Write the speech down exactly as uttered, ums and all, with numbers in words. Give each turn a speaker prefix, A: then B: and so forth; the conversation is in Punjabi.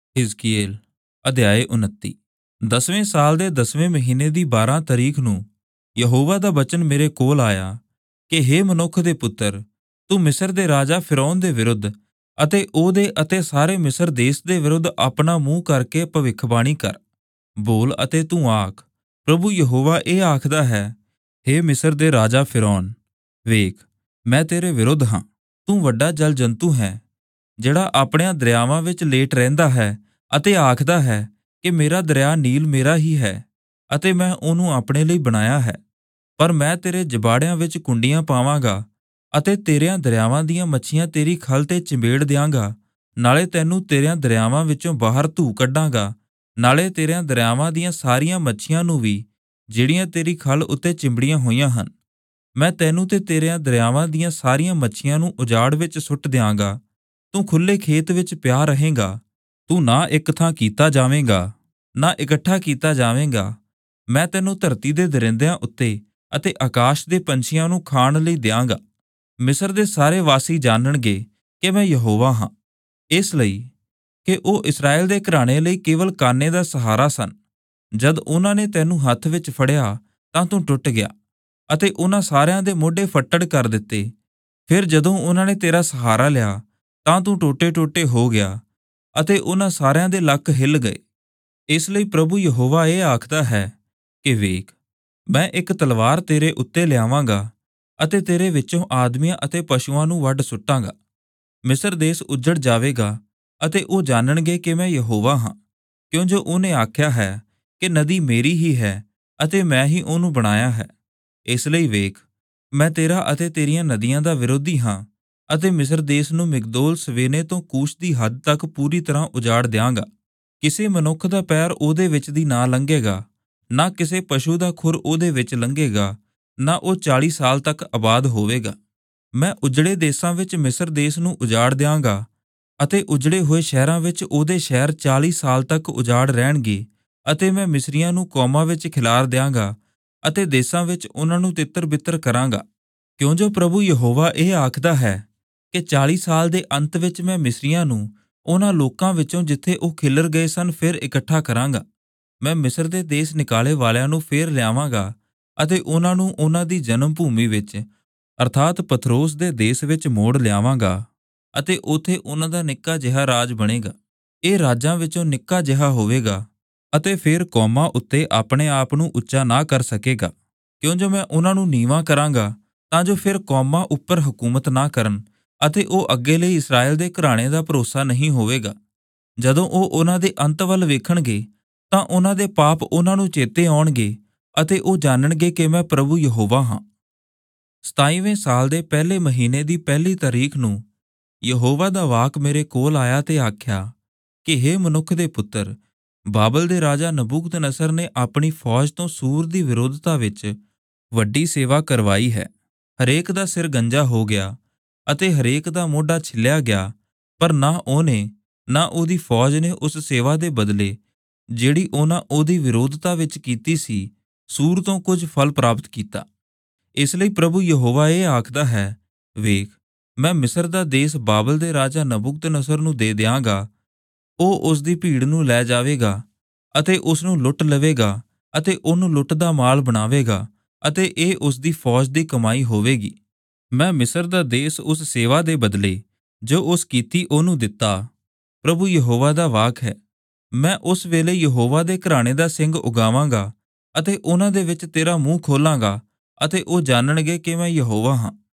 A: ਹਿਜ਼ਕੀਏਲ ਅਧਿਆਇ ਉਨੱਤੀ। ਦਸਵੇਂ ਸਾਲ ਦੇ ਦਸਵੇਂ ਮਹੀਨੇ ਦੀ ਬਾਰਾਂ ਤਰੀਕ ਨੂੰ ਯਹੋਵਾ ਦਾ ਬਚਨ ਮੇਰੇ ਕੋਲ ਆਇਆ ਕਿ ਹੇ ਮਨੁੱਖ ਦੇ ਪੁੱਤਰ, ਤੂੰ ਮਿਸਰ ਦੇ ਰਾਜਾ ਫਿਰੌਨ ਦੇ ਵਿਰੁੱਧ ਅਤੇ ਉਹਦੇ ਅਤੇ ਸਾਰੇ ਮਿਸਰ ਦੇਸ਼ ਦੇ ਵਿਰੁੱਧ ਆਪਣਾ ਮੂੰਹ ਕਰਕੇ ਭਵਿੱਖਬਾਣੀ ਕਰ। ਬੋਲ ਅਤੇ ਤੂੰ ਆਖ, ਪ੍ਰਭੂ ਯਹੋਵਾ ਇਹ ਆਖਦਾ ਹੈ, ਹੇ ਮਿਸਰ ਦੇ ਰਾਜਾ ਫਿਰੌਨ, ਵੇਖ, ਮੈਂ ਤੇਰੇ ਵਿਰੁੱਧ ਹਾਂ। ਤੂੰ ਵੱਡਾ ਜਲ ਜੰਤੂ ਹੈ, ਜਿਹੜਾ ਆਪਣਿਆਂ ਦਰਿਆਵਾਂ ਵਿੱਚ ਲੇਟ ਰਹਿੰਦਾ ਹੈ ਅਤੇ ਆਖਦਾ ਹੈ ਕਿ ਮੇਰਾ ਦਰਿਆ ਨੀਲ ਮੇਰਾ ਹੀ ਹੈ ਅਤੇ ਮੈਂ ਉਹਨੂੰ ਆਪਣੇ ਲਈ ਬਣਾਇਆ ਹੈ। ਪਰ ਮੈਂ ਤੇਰੇ ਜਬਾੜਿਆਂ ਵਿੱਚ ਕੁੰਡੀਆਂ ਪਾਵਾਂਗਾ ਅਤੇ ਤੇਰਿਆਂ ਦਰਿਆਵਾਂ ਦੀਆਂ ਮੱਛੀਆਂ ਤੇਰੀ ਖਲ ਤੇ ਚਿੰਬੇੜ ਦਿਆਂਗਾ। ਨਾਲੇ ਤੈਨੂੰ ਤੇਰਿਆਂ ਦਰਿਆਵਾਂ ਵਿੱਚੋਂ ਬਾਹਰ ਧੂ ਕੱਢਾਂਗਾ, ਨਾਲੇ ਤੇਰਿਆਂ ਦਰਿਆਵਾਂ ਦੀਆਂ ਸਾਰੀਆਂ ਮੱਛੀਆਂ ਨੂੰ ਵੀ, ਜਿਹੜੀਆਂ ਤੇਰੀ ਖਲ ਉੱਤੇ ਚਿੰਬੜੀਆਂ ਹੋਈਆਂ ਹਨ। ਮੈਂ ਤੈਨੂੰ ਤੇ ਤੇਰਿਆਂ ਦਰਿਆਵਾਂ ਦੀਆਂ ਸਾਰੀਆਂ ਮੱਛੀਆਂ ਨੂੰ ਉਜਾੜ ਵਿੱਚ ਸੁੱਟ ਦਿਆਂਗਾ। ਤੂੰ ਖੁੱਲ੍ਹੇ ਖੇਤ ਵਿੱਚ ਪਿਆ ਰਹੇਂਗਾ। ਤੂੰ ਨਾ ਇੱਕ ਥਾਂ ਕੀਤਾ ਜਾਵੇਂਗਾ, ਨਾ ਇਕੱਠਾ ਕੀਤਾ ਜਾਵੇਂਗਾ। ਮੈਂ ਤੈਨੂੰ ਧਰਤੀ ਦੇ ਦਰਿੰਦਿਆਂ ਉੱਤੇ ਅਤੇ ਆਕਾਸ਼ ਦੇ ਪੰਛੀਆਂ ਨੂੰ ਖਾਣ ਲਈ ਦਿਆਂਗਾ। ਮਿਸਰ ਦੇ ਸਾਰੇ ਵਾਸੀ ਜਾਣਨਗੇ ਕਿ ਮੈਂ ਯਹੋਵਾ ਹਾਂ, ਇਸ ਲਈ ਕਿ ਉਹ ਇਸਰਾਏਲ ਦੇ ਘਰਾਣੇ ਲਈ ਕੇਵਲ ਕਾਨੇ ਦਾ ਸਹਾਰਾ ਸਨ। ਜਦ ਉਹਨਾਂ ਨੇ ਤੈਨੂੰ ਹੱਥ ਵਿੱਚ ਫੜਿਆ ਤਾਂ ਤੂੰ ਟੁੱਟ ਗਿਆ ਅਤੇ ਉਹਨਾਂ ਸਾਰਿਆਂ ਦੇ ਮੋਢੇ ਫੱਟੜ ਕਰ ਦਿੱਤੇ। ਫਿਰ ਜਦੋਂ ਉਹਨਾਂ ਨੇ ਤੇਰਾ ਸਹਾਰਾ ਲਿਆ ਤਾਂ ਤੂੰ ਟੋਟੇ-ਟੋਟੇ ਹੋ ਗਿਆ ਅਤੇ ਉਹਨਾਂ ਸਾਰਿਆਂ ਦੇ ਲੱਕ ਹਿੱਲ ਗਏ। ਇਸ ਲਈ ਪ੍ਰਭੂ ਯਹੋਵਾ ਇਹ ਆਖਦਾ ਹੈ ਕਿ ਵੇਖ, ਮੈਂ ਇੱਕ ਤਲਵਾਰ ਤੇਰੇ ਉੱਤੇ ਲਿਆਵਾਂਗਾ ਅਤੇ ਤੇਰੇ ਵਿੱਚੋਂ ਆਦਮੀਆਂ ਅਤੇ ਪਸ਼ੂਆਂ ਨੂੰ ਵੱਢ ਸੁੱਟਾਂਗਾ। ਮਿਸਰ ਦੇਸ਼ ਉੱਜੜ ਜਾਵੇਗਾ ਅਤੇ ਉਹ ਜਾਣਨਗੇ ਕਿ ਮੈਂ ਯਹੋਵਾ ਹਾਂ, ਕਿਉਂ ਜੋ ਉਹਨੇ ਆਖਿਆ ਹੈ ਕਿ ਨਦੀ ਮੇਰੀ ਹੀ ਹੈ ਅਤੇ ਮੈਂ ਹੀ ਉਹਨੂੰ ਬਣਾਇਆ ਹੈ। ਇਸ ਲਈ ਵੇਖ, ਮੈਂ ਤੇਰਾ ਅਤੇ ਤੇਰੀਆਂ ਨਦੀਆਂ ਦਾ ਵਿਰੋਧੀ ਹਾਂ ਅਤੇ ਮਿਸਰ ਦੇਸ਼ ਨੂੰ ਮਿਗਦੋਲ ਸਵੇਨੇ ਤੋਂ ਕੂਸ਼ ਦੀ ਹੱਦ ਤੱਕ ਪੂਰੀ ਤਰ੍ਹਾਂ ਉਜਾੜ ਦਿਆਂਗਾ। ਕਿਸੇ ਮਨੁੱਖ ਦਾ ਪੈਰ ਉਹਦੇ ਵਿੱਚ ਦੀ ਨਾ ਲੰਘੇਗਾ, ਨਾ ਕਿਸੇ ਪਸ਼ੂ ਦਾ ਖੁਰ ਉਹਦੇ ਵਿੱਚ ਲੰਘੇਗਾ, ਨਾ ਉਹ ਚਾਲੀ ਸਾਲ ਤੱਕ ਆਬਾਦ ਹੋਵੇਗਾ। ਮੈਂ ਉਜੜੇ ਦੇਸਾਂ ਵਿੱਚ ਮਿਸਰ ਦੇਸ਼ ਨੂੰ ਉਜਾੜ ਦਿਆਂਗਾ ਅਤੇ ਉਜੜੇ ਹੋਏ ਸ਼ਹਿਰਾਂ ਵਿੱਚ ਉਹਦੇ ਸ਼ਹਿਰ ਚਾਲੀ ਸਾਲ ਤੱਕ ਉਜਾੜ ਰਹਿਣਗੇ ਅਤੇ ਮੈਂ ਮਿਸਰੀਆਂ ਨੂੰ ਕੌਮਾਂ ਵਿੱਚ ਖਿਲਾਰ ਦਿਆਂਗਾ ਅਤੇ ਦੇਸਾਂ ਵਿੱਚ ਉਹਨਾਂ ਨੂੰ ਤਿੱਤਰ-ਬਿੱਤਰ ਕਰਾਂਗਾ। ਕਿਉਂ ਜੋ ਪ੍ਰਭੂ ਯਹੋਵਾ ਇਹ ਆਖਦਾ ਹੈ ਕਿ ਚਾਲੀ ਸਾਲ ਦੇ ਅੰਤ ਵਿੱਚ ਮੈਂ ਮਿਸਰੀਆਂ ਨੂੰ ਉਹਨਾਂ ਲੋਕਾਂ ਵਿੱਚੋਂ ਜਿੱਥੇ ਉਹ ਖਿਲਰ ਗਏ ਸਨ ਫਿਰ ਇਕੱਠਾ ਕਰਾਂਗਾ। ਮੈਂ ਮਿਸਰ ਦੇ ਦੇਸ਼ ਨਿਕਾਲੇ ਵਾਲਿਆਂ ਨੂੰ ਫੇਰ ਲਿਆਵਾਂਗਾ ਅਤੇ ਉਹਨਾਂ ਨੂੰ ਉਹਨਾਂ ਦੀ ਜਨਮ ਭੂਮੀ ਵਿੱਚ ਅਰਥਾਤ ਪਥਰੋਸ ਦੇ ਦੇਸ਼ ਵਿੱਚ ਮੋੜ ਲਿਆਵਾਂਗਾ ਅਤੇ ਉੱਥੇ ਉਹਨਾਂ ਦਾ ਨਿੱਕਾ ਜਿਹਾ ਰਾਜ ਬਣੇਗਾ। ਇਹ ਰਾਜਾਂ ਵਿੱਚੋਂ ਨਿੱਕਾ ਜਿਹਾ ਹੋਵੇਗਾ ਅਤੇ ਫਿਰ ਕੌਮਾਂ ਉੱਤੇ ਆਪਣੇ ਆਪ ਨੂੰ ਉੱਚਾ ਨਾ ਕਰ ਸਕੇਗਾ। ਕਿਉਂ ਜੋ ਮੈਂ ਉਹਨਾਂ ਨੂੰ ਨੀਵਾਂ ਕਰਾਂਗਾ ਤਾਂ ਜੋ ਫਿਰ ਕੌਮਾਂ ਉੱਪਰ ਹਕੂਮਤ ਨਾ ਕਰਨ ਅਤੇ ਉਹ ਅੱਗੇ ਲਈ ਇਸਰਾਏਲ ਦੇ ਘਰਾਣੇ ਦਾ ਭਰੋਸਾ ਨਹੀਂ ਹੋਵੇਗਾ। ਜਦੋਂ ਉਹ ਉਹਨਾਂ ਦੇ ਅੰਤ ਵੱਲ ਵੇਖਣਗੇ ਤਾਂ ਉਹਨਾਂ ਦੇ ਪਾਪ ਉਹਨਾਂ ਨੂੰ ਚੇਤੇ ਆਉਣਗੇ ਅਤੇ ਉਹ ਜਾਣਨਗੇ ਕਿ ਮੈਂ ਪ੍ਰਭੂ ਯਹੋਵਾ ਹਾਂ। ਸਤਾਈਵੇਂ ਸਾਲ ਦੇ ਪਹਿਲੇ ਮਹੀਨੇ ਦੀ ਪਹਿਲੀ ਤਾਰੀਖ ਨੂੰ ਯਹੋਵਾ ਦਾ ਵਾਕ ਮੇਰੇ ਕੋਲ ਆਇਆ ਤੇ ਆਖਿਆ ਕਿ ਹੇ ਮਨੁੱਖ ਦੇ ਪੁੱਤਰ, ਬਾਬਲ ਦੇ ਰਾਜਾ ਨਬੂਕਦਨਸਰ ਨੇ ਆਪਣੀ ਫੌਜ ਤੋਂ ਸੂਰ ਦੀ ਵਿਰੋਧਤਾ ਵਿੱਚ ਵੱਡੀ ਸੇਵਾ ਕਰਵਾਈ ਹੈ। ਹਰੇਕ ਦਾ ਸਿਰ ਗੰਜਾ ਹੋ ਗਿਆ ਅਤੇ ਹਰੇਕ ਦਾ ਮੋਢਾ ਛਿੱਲਿਆ ਗਿਆ, ਪਰ ਨਾ ਉਹਨੇ ਨਾ ਉਹਦੀ ਫੌਜ ਨੇ ਉਸ ਸੇਵਾ ਦੇ ਬਦਲੇ ਜਿਹੜੀ ਉਹਨਾਂ ਉਹਦੀ ਵਿਰੋਧਤਾ ਵਿੱਚ ਕੀਤੀ ਸੀ, ਸੂਰ ਤੋਂ ਕੁਝ ਫਲ ਪ੍ਰਾਪਤ ਕੀਤਾ। ਇਸ ਲਈ ਪ੍ਰਭੂ ਯਹੋਵਾ ਇਹ ਆਖਦਾ ਹੈ, ਵੇਖ, ਮੈਂ ਮਿਸਰ ਦਾ ਦੇਸ਼ ਬਾਬਲ ਦੇ ਰਾਜਾ ਨਬੂਕਦਨਸਰ ਨੂੰ ਦੇ ਦਿਆਂਗਾ। ਉਹ ਉਸ ਦੀ ਭੀੜ ਨੂੰ ਲੈ ਜਾਵੇਗਾ ਅਤੇ ਉਸ ਨੂੰ ਲੁੱਟ ਲਵੇਗਾ ਅਤੇ ਉਹਨੂੰ ਲੁੱਟ ਦਾ ਮਾਲ ਬਣਾਵੇਗਾ ਅਤੇ ਇਹ ਉਸ ਦੀ ਫੌਜ ਦੀ ਕਮਾਈ ਹੋਵੇਗੀ। ਮੈਂ ਮਿਸਰ ਦਾ ਦੇਸ਼ ਉਸ ਸੇਵਾ ਦੇ ਬਦਲੇ ਜੋ ਉਸ ਕੀਤੀ ਉਹਨੂੰ ਦਿੱਤਾ। ਪ੍ਰਭੂ ਯਹੋਵਾ ਦਾ ਵਾਕ ਹੈ, ਮੈਂ ਉਸ ਵੇਲੇ ਯਹੋਵਾ ਦੇ ਘਰਾਣੇ ਦਾ ਸਿੰਘ ਉਗਾਵਾਂਗਾ ਅਤੇ ਉਹਨਾਂ ਦੇ ਵਿੱਚ ਤੇਰਾ ਮੂੰਹ ਖੋਲਾਂਗਾ ਅਤੇ ਉਹ ਜਾਣਨਗੇ ਕਿ ਮੈਂ ਯਹੋਵਾ ਹਾਂ।